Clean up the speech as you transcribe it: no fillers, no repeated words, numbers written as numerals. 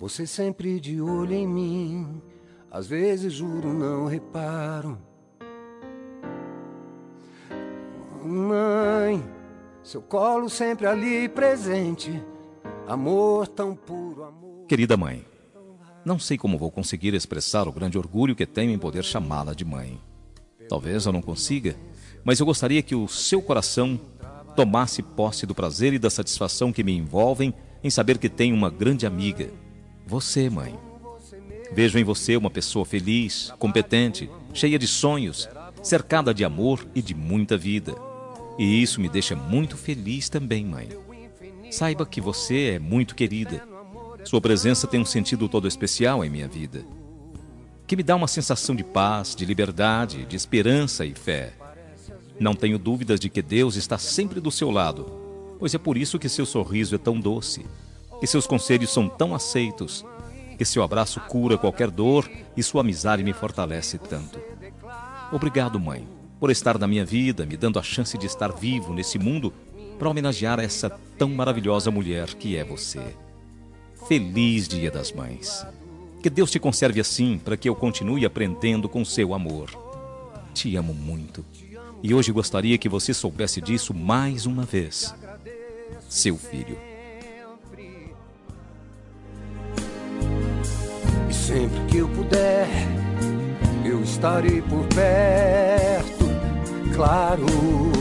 Você sempre de olho em mim, às vezes juro não reparo. Mãe, seu colo sempre ali presente, amor tão puro, amor... Querida mãe, não sei como vou conseguir expressar o grande orgulho que tenho em poder chamá-la de mãe. Talvez eu não consiga, mas eu gostaria que o seu coração tomasse posse do prazer e da satisfação que me envolvem em saber que tenho uma grande amiga. Você, mãe. Vejo em você uma pessoa feliz, competente, cheia de sonhos, cercada de amor e de muita vida. E isso me deixa muito feliz também, mãe. Saiba que você é muito querida. Sua presença tem um sentido todo especial em minha vida, que me dá uma sensação de paz, de liberdade, de esperança e fé. Não tenho dúvidas de que Deus está sempre do seu lado, pois é por isso que seu sorriso é tão doce, que seus conselhos são tão aceitos, que seu abraço cura qualquer dor e sua amizade me fortalece tanto. Obrigado, mãe, por estar na minha vida, me dando a chance de estar vivo nesse mundo para homenagear essa tão maravilhosa mulher que é você. Feliz Dia das Mães. Que Deus te conserve assim para que eu continue aprendendo com seu amor. Te amo muito. E hoje gostaria que você soubesse disso mais uma vez. Seu filho. E sempre que eu puder, eu estarei por perto, claro.